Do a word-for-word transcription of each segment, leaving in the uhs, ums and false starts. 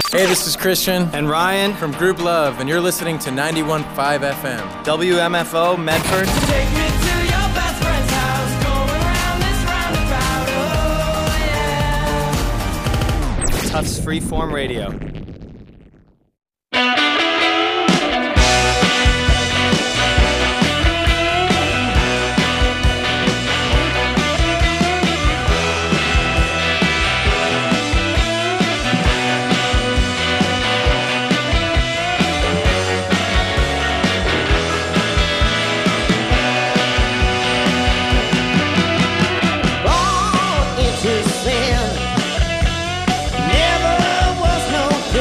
Hey, this is Christian and Ryan from Group Love, and you're listening to ninety-one point five F M. W M F O Medford. Take me to your best friend's house, going round this roundabout, oh yeah. Tufts Freeform Radio. Born into sin, never was no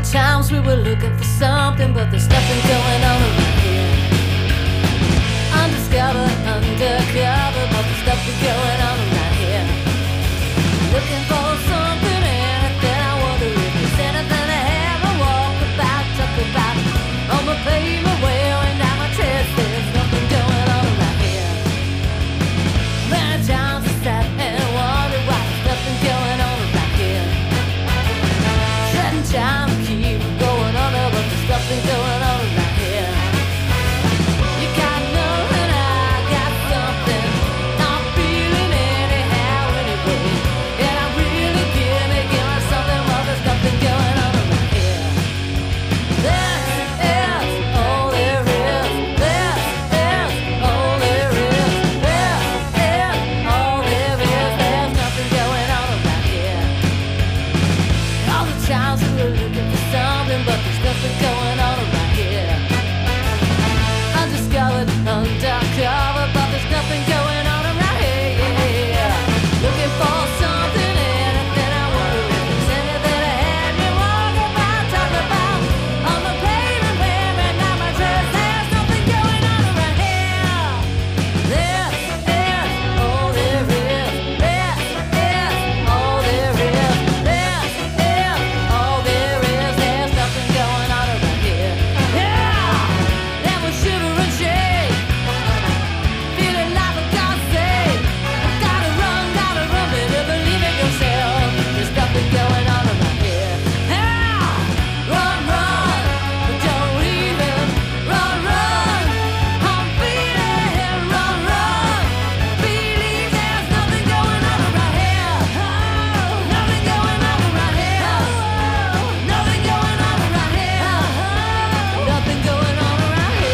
times we were looking for something, but there's nothing going on around here. Undiscovered, undercover, but there's nothing going on around here. Looking for something, anything, I wonder if there's anything I ever walk about, talk about. On my pavement, wearing down my chest, there's nothing going on around here. Many times I sat and wondered why there's nothing going on around here. Shedding time, keep going on, but there's nothing going on around here. You got nothing, I got something. Not feeling anyhow anyway. And I really give me, give me something, well there's nothing going on around here. This is all there is. This is all there is. This is all there is. There's nothing going on around here. All the times we were looking for something, but there's nothing going on around here. Undiscovered, undercover, but there's nothing going on around here. Looking for something, anything, I wonder if there's anything I had me walk about, talk about. On the pavement, wearing down my dress, there's nothing going on around here. This is all there is. This is all there is. This is all there is. There's nothing going on around here. Yeah, then we shiver and shake, feeling like a God's sake. Gotta run, gotta run, better believe in yourself. There's nothing going on around here. Yeah, run, run, but don't even run, run. I'm feeling, run, run. Believe there's nothing going on around here. Oh, nothing going on around here. Oh, nothing going on around here. Oh, nothing going on around here.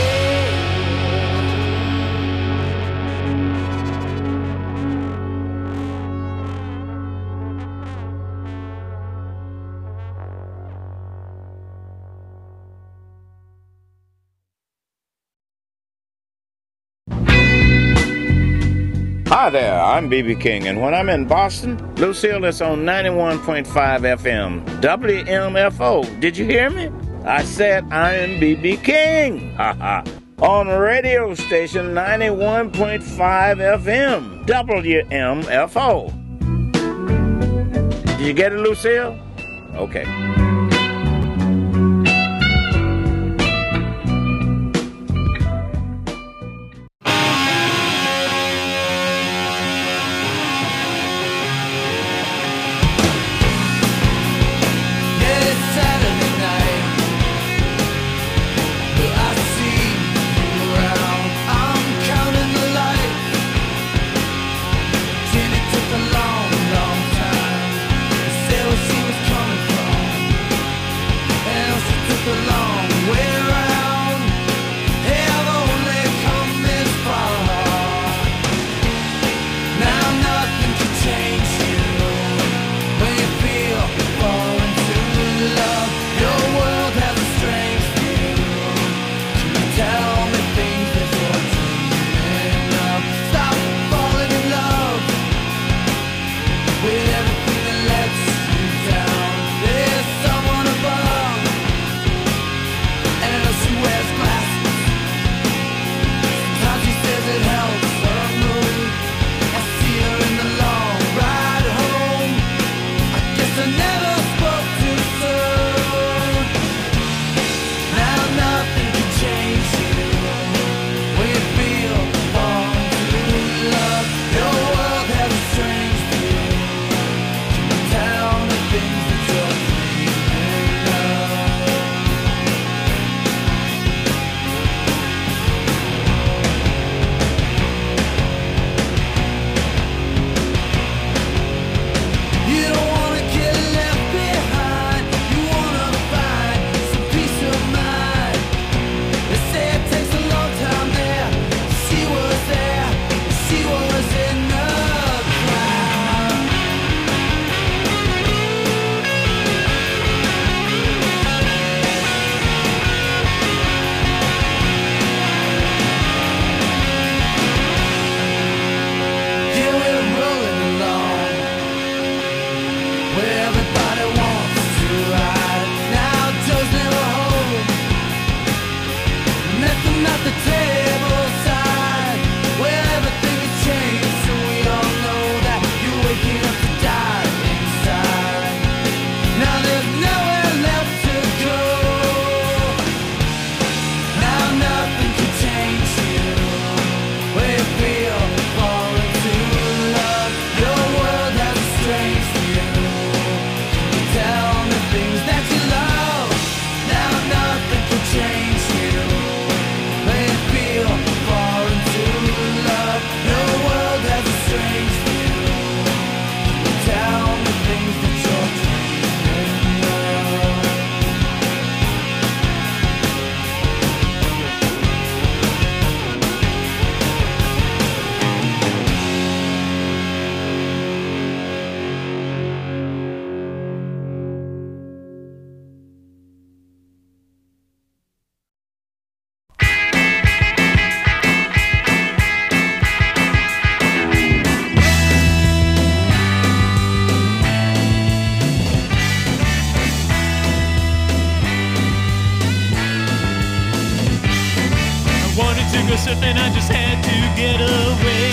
Hi there, I'm B B King, and when I'm in Boston, Lucille is on ninety-one point five F M, W M F O. Did you hear me? I said I'm B B King, haha, on radio station ninety-one point five F M, W M F O. Did you get it, Lucille? Okay. Yeah, it's Saturday night, but I see you around. I'm counting the lights. Jenny took a long, long time to say where she was coming from. surfing, I just had to get away.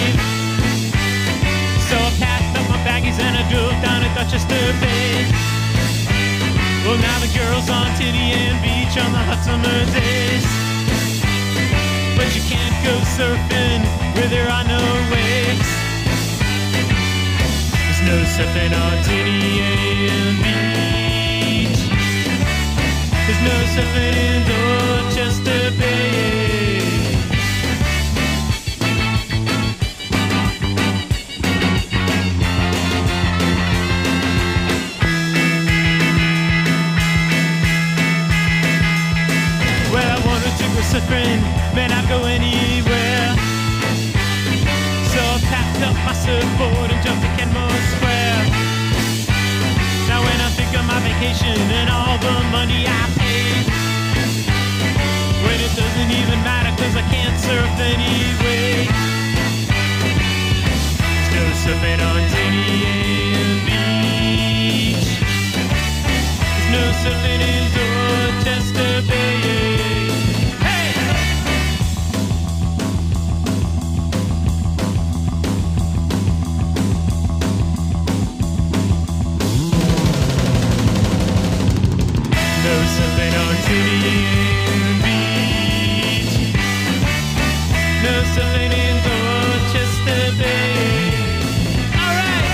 So I packed up my baggies and I drove down to Dorchester Bay. Well, now the girls on Tinian Beach on the hot summer days. But you can't go surfing where there are no waves. There's no surfing on Tinian Beach. There's no surfing in Dorchester Bay. Surfing, man, I'd go anywhere. So I packed up my surfboard and jumped to Kenmore Square. Now when I think of my vacation and all the money I paid, when it doesn't even matter cause I can't surf anyway. There's no surfing on Tinian Beach. There's no surfing in Dorchester Bay. Surfing on Tinian Beach. No surfing in Dorchester Bay. All right.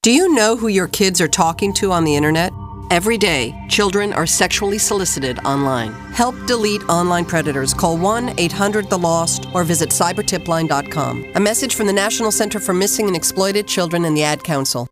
Do you know who your kids are talking to on the internet? Every day, children are sexually solicited online. Help delete online predators. Call one eight hundred the lost or visit cyber tip line dot com. A message from the National Center for Missing and Exploited Children and the Ad Council.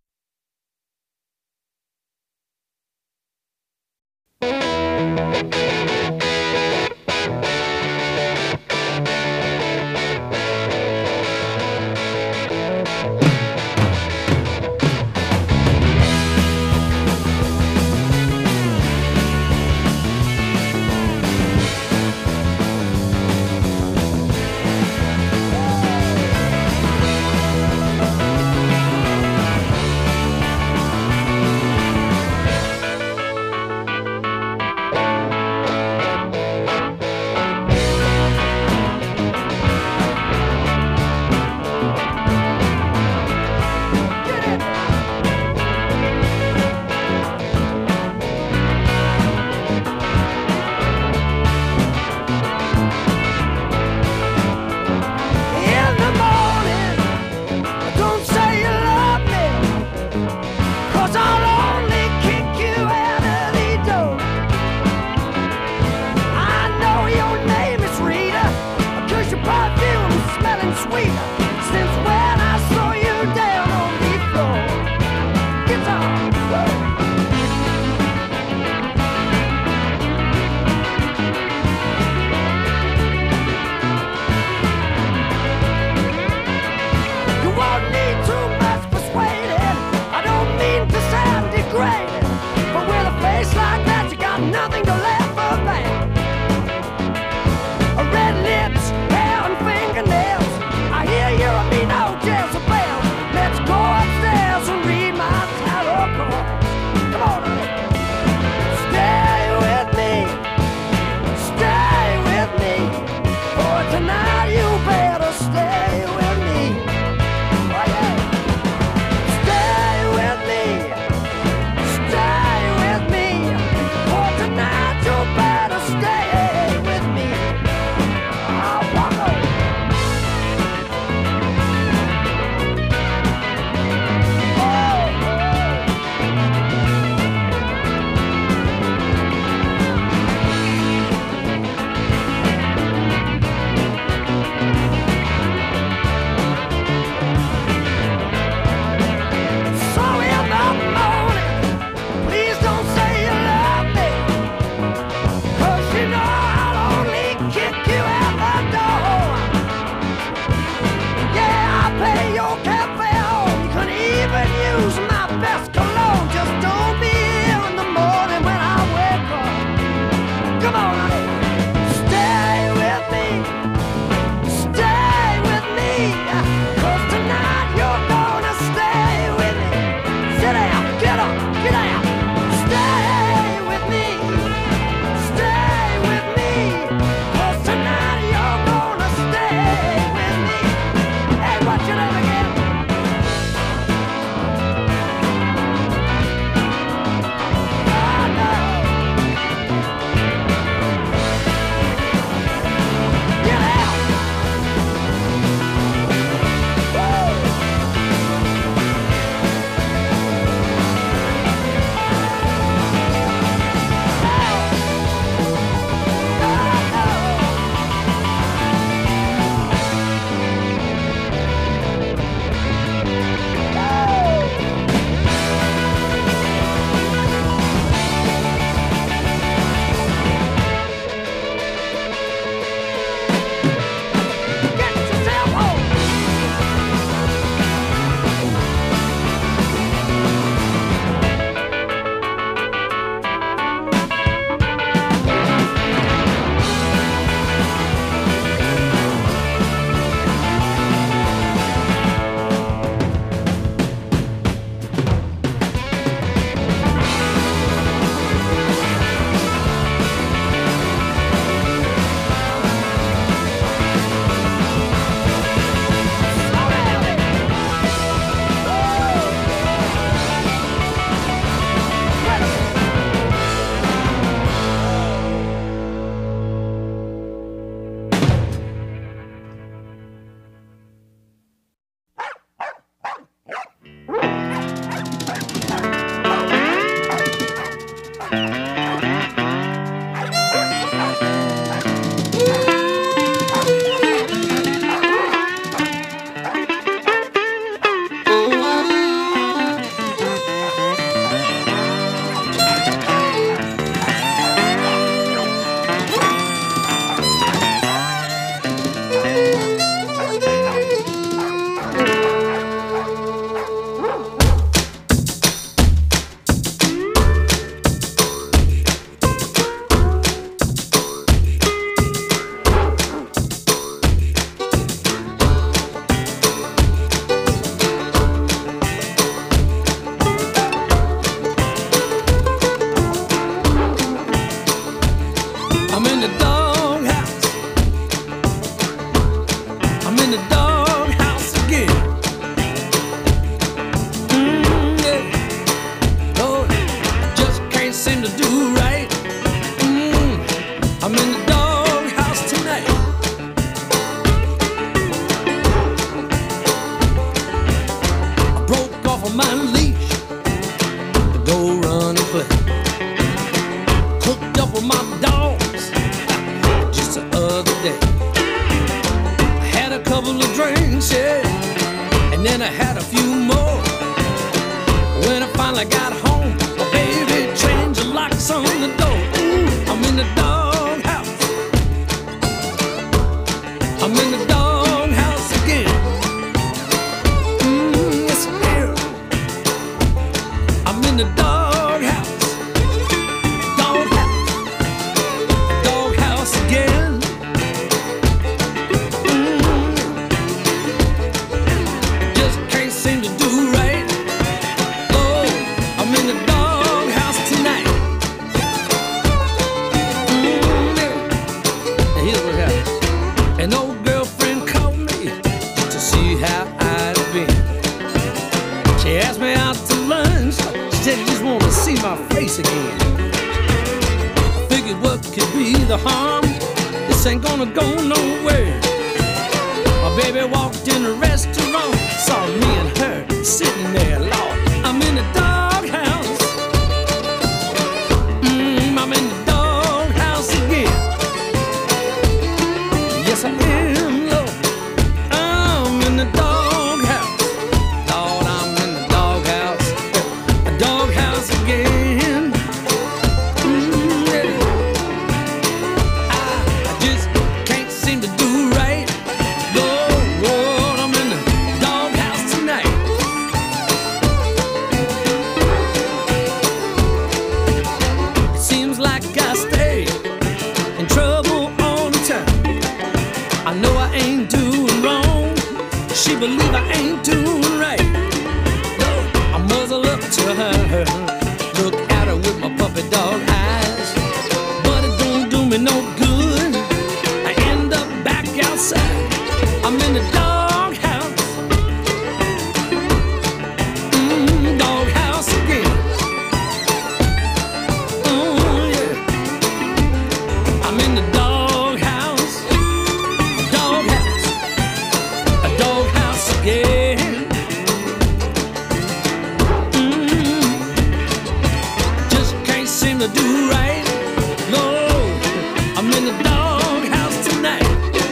day. I had a couple of drinks, yeah, and then I had a few more. When I finally got home, my baby changed the locks on the door. Ooh, I'm in the doghouse. I'm in the doghouse again. Mm, yes, I am. I'm in the doghouse. Doghouse. Doghouse again. Mm, just can't seem to do right. Oh, I'm in the doghouse tonight. Mm, yeah. Now here's what happened. An old girlfriend called me to see how I'd been. She asked me out to lunch. She said she just wanted to see my face again. I figured what could be the harm? This ain't gonna go nowhere. My baby walked in the restaurant, saw me and her sitting there. Lord, I'm in the doghouse. Mm, I'm in the doghouse again. Yes, I am, Lord. I'm in the doghouse. Lord, I'm in the doghouse. A doghouse again. Mm, yeah. I, I just can't seem to do right. Lord, Lord, I'm in the doghouse tonight. It seems like I stay in trouble all the time. I know I ain't doing wrong. She believe I ain't doing right. No, I muzzle up to her, look at her with my puppy dog eyes. But it don't do me no good. I end up back outside. I'm in the doghouse. Mm, doghouse again. Oh, yeah. I'm in the doghouse. Doghouse, a doghouse again. Mm, just can't seem to do right. No, I'm in the doghouse tonight.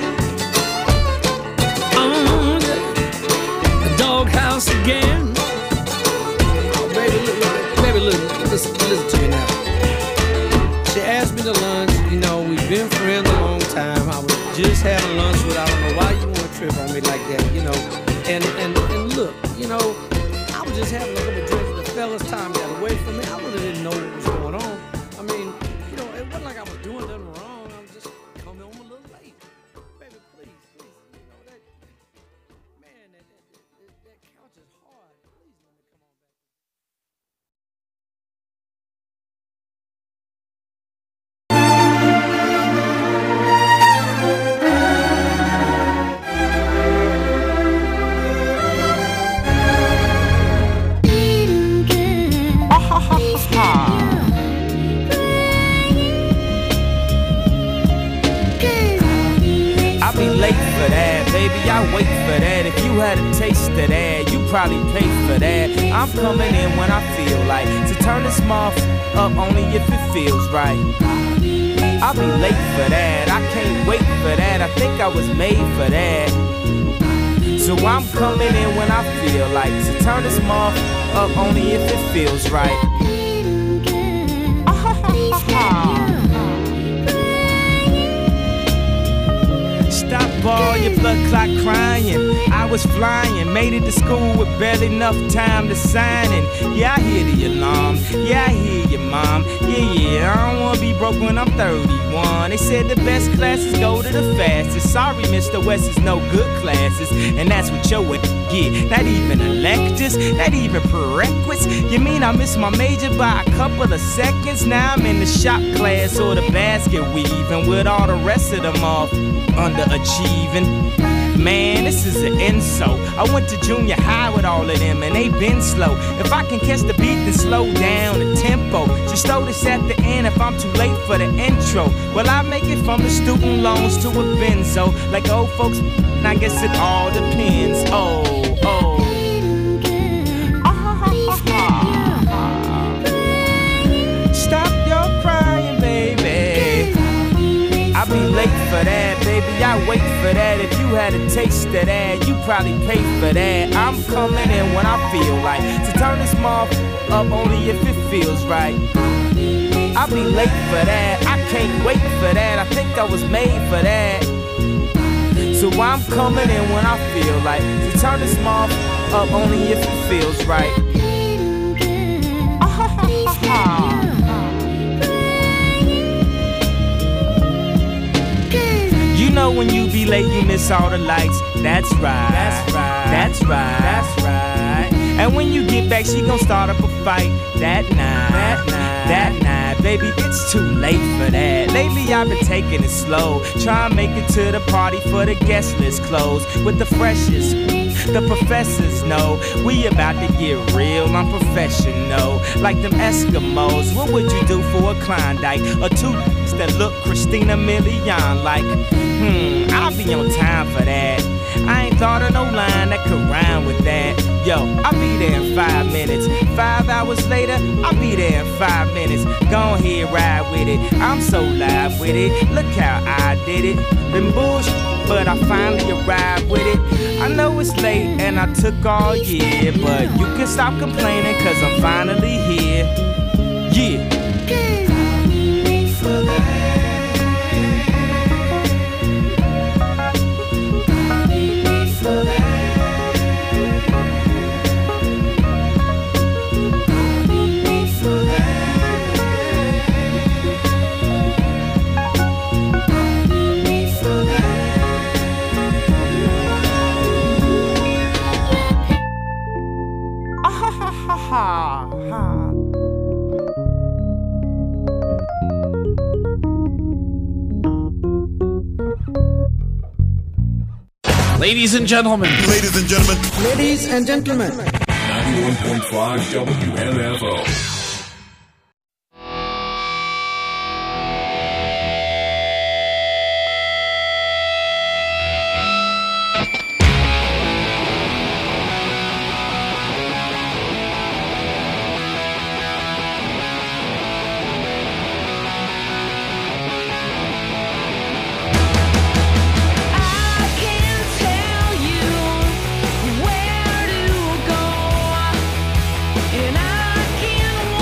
Oh, yeah. A doghouse again. Oh, baby, look, baby, look, listen, listen to me now. She asked me to lunch. You know, we've been friends a long time. I was just having lunch with her. I don't know why you want to trip on me like that, you know. And and and look, you know, I was just having a couple drinks with the fellas. Time got away from me. I really didn't know what was going on. I mean, you know, it wasn't like I was doing nothing wrong. I was just coming home a little late. Baby, please, please, you know that. Man, that that, that, that couch is hard. Please let me come on back. I'll be late for that, baby, I wait for that. If you had a taste of that, you probably pay for that. I'm coming in when I feel like to turn this mouth up only if it feels right. I'll be late for that, I can't wait for that. I think I was made for that. So I'm coming in when I feel like to turn this mouth up only if it feels right. Stop all your blood clot crying. I was flying, made it to school with barely enough time to sign in. Yeah, I hear the alarm. Yeah, I hear you, mom. Yeah, yeah, I don't wanna be broke when I'm thirty-one. They said the best classes go to the fastest. Sorry, Mister West is no good classes, and that's what your get. Not even electives, not even prerequisites. You mean I missed my major by a couple of seconds? Now I'm in the shop class or the basket weaving with all the rest of them off underachieving. Man, this is an insult. I went to junior high with all of them and they been slow. If I can catch the beat, then slow down the tempo. Just throw this at the end if I'm too late for the intro. Well, I make it from the student loans to a benzo. Like old folks, I guess it all depends. Oh, oh. Stop your crying, baby. I'll be late for that, baby, I wait for that. If you had a taste of that, you probably paid for that. I'm coming in when I feel like to turn this mouth up only if it feels right. I'll be late for that, I can't wait for that. I think I was made for that. So I'm coming in when I feel like to turn this mouth up only if it feels right. You know when you be late, you miss all the lights. That's right. That's right. That's right. That's right. And when you get back, she gon' start up a fight. That night. That night. That night. Baby, it's too late for that. Lately I've been taking it slow. Try and make it to the party for the guest list closed with the freshest. The professors know we about to get real, I'm professional. Like them Eskimos, what would you do for a Klondike? Or two that look Christina Milian like? Hmm, I'll be on time for that. I ain't thought of no line that could rhyme with that. Yo, I'll be there in five minutes. Five hours later, I'll be there in five minutes. Go ahead, ride with it. I'm so live with it. Look how I did it. Been bullshit, but I finally arrived with it. I know it's late and I took all year, but you can stop complaining cause I'm finally here. Yeah. Ladies and gentlemen. Ladies and gentlemen. Ladies and gentlemen. ninety-one point five W M F O. And I can't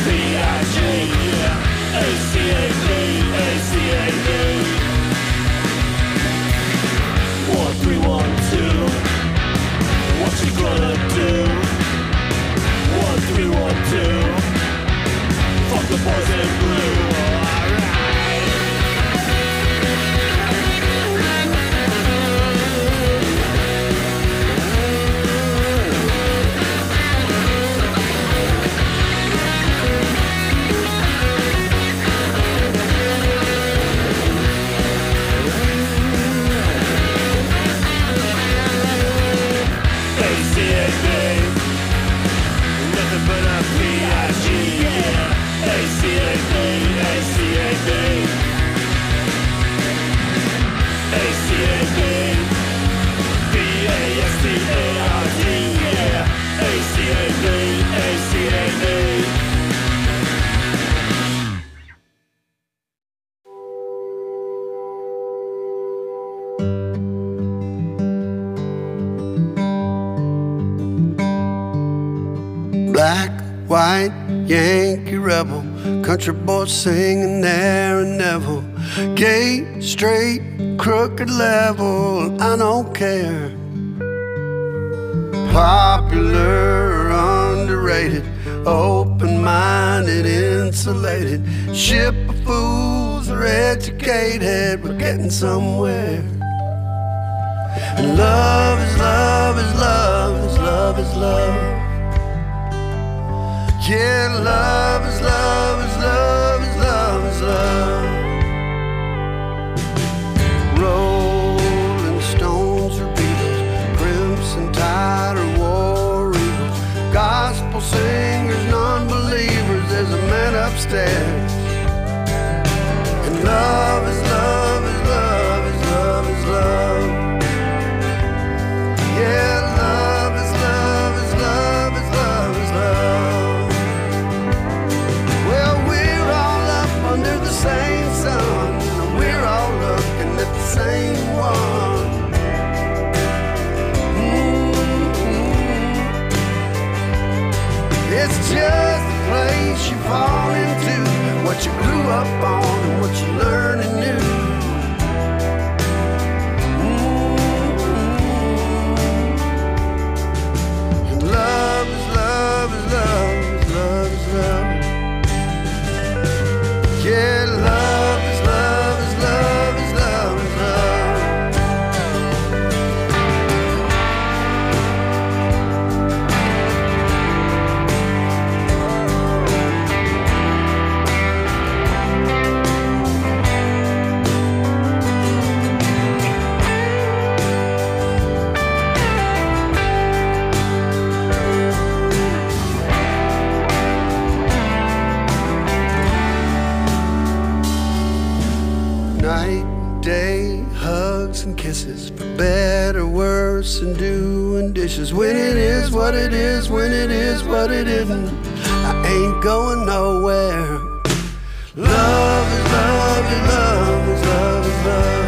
P I G, yeah. A C A B, A C A B. One, three, one, two. What you gonna do? One, three, one, two. Fuck the boys in blue. Nothing but a P I G, yeah. A C A B, A C A B. A C A B. B A S T A R D, yeah. A C A B, A C A B. Black, white, Yankee rebel, country boy singing there and never. Gay, straight, crooked level, I don't care. Popular, underrated, open-minded, insulated. Ship of fools are educated, we're getting somewhere. And love is love is love is love is love. Yeah, love is love is love is love is love. Rolling Stones or Beatles, Crimson Tide or War Eagles, gospel singers, non-believers, there's a man upstairs. And love is love is love is love is love. Yeah, love is love is love is love is love. Under the same sun, and we're all looking at the same one. Mm-hmm. It's just a place you fall into, what you grew up on and what you learn anew. Mm-hmm. And love is love is love is love is love. Yeah, love is love is love is love is night, day, hugs and kisses, for better, worse, and doing dishes. When it is what it is, when it is what it isn't, I ain't going nowhere. Love is love is love is love is love.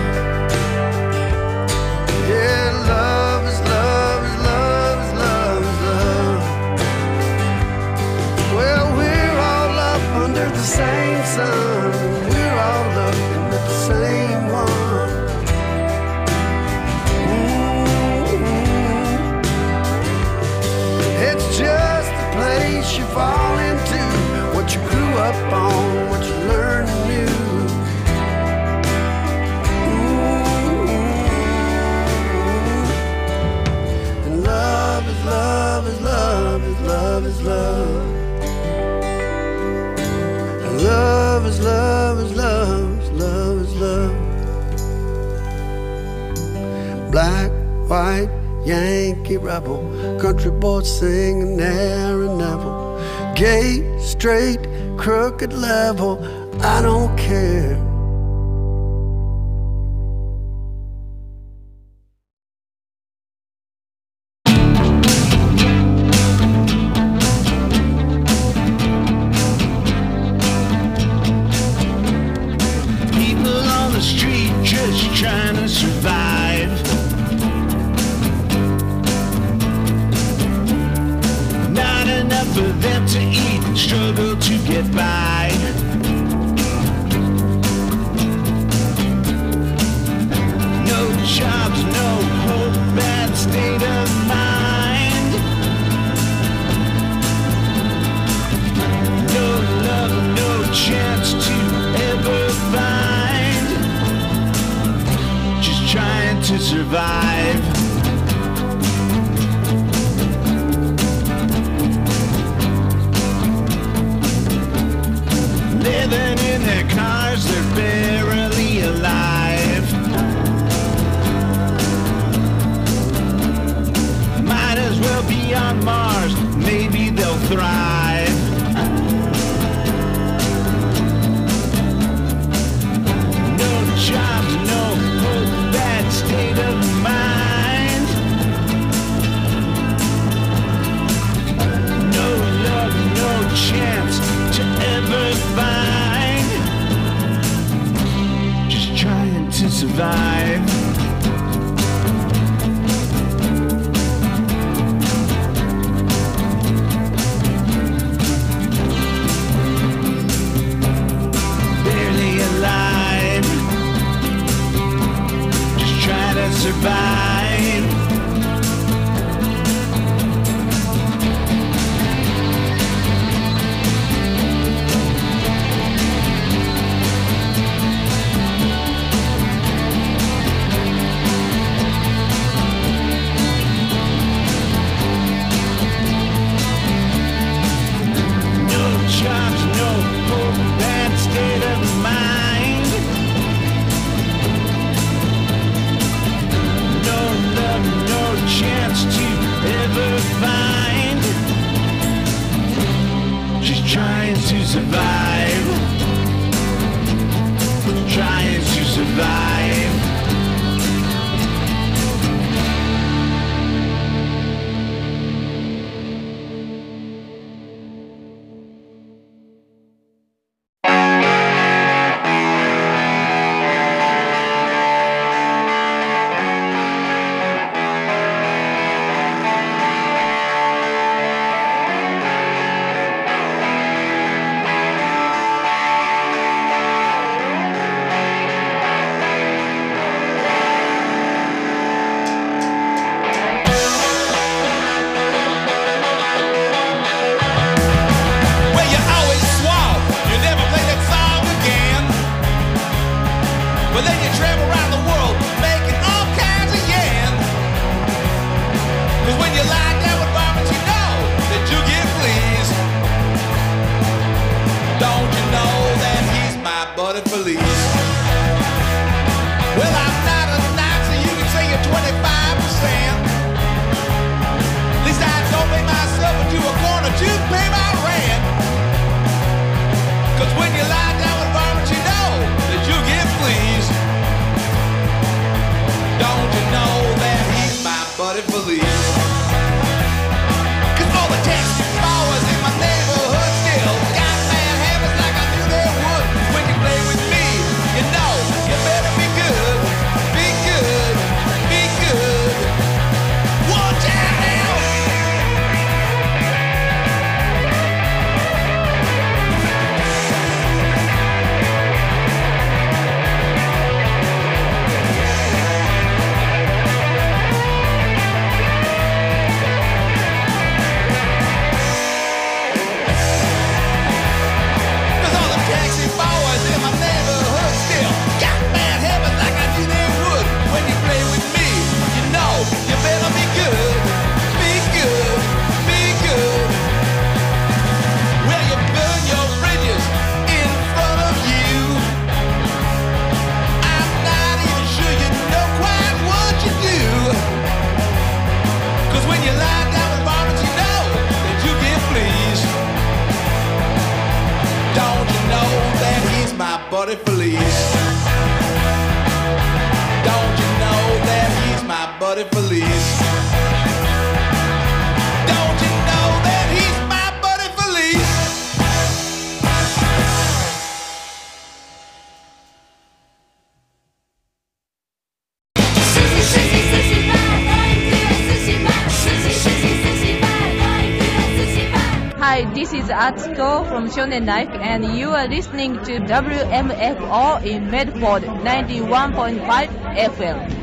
Yeah, love is love is love is love is love. Well, we're all up under the same sun, we're all looking at the same one. Mm-hmm. It's just a place you fall into, what you grew up on, what you learn anew. Mm-hmm. And love is love is love is love is love. And love is love is love is love is love. Black, white, Yankee rebel, country boy singing there and never. Gay, straight, crooked level, I don't care. People on the street just trying to survive. Not enough for them to eat, struggle to get get by. No jobs, no hope, bad state of mind. No love, no chance to ever find. Just trying to survive. Living in their cars, they're barely alive. Might as well be on Mars, maybe they'll thrive. No jobs, no hope, bad state of mind. No love, no chance to ever find. Just trying to survive. Barely alive. Just trying to survive. Jobs, no hope, bad state of mind. No love, no chance to ever find. Just trying to survive. Trying to survive. buddy Felice. Don't you know that he's my buddy Felice? Don't you know that he's my buddy Felice? Hi, Hi, this is Atsuko from Shonen Life, and you are listening to W M F O in Medford ninety-one point five F M.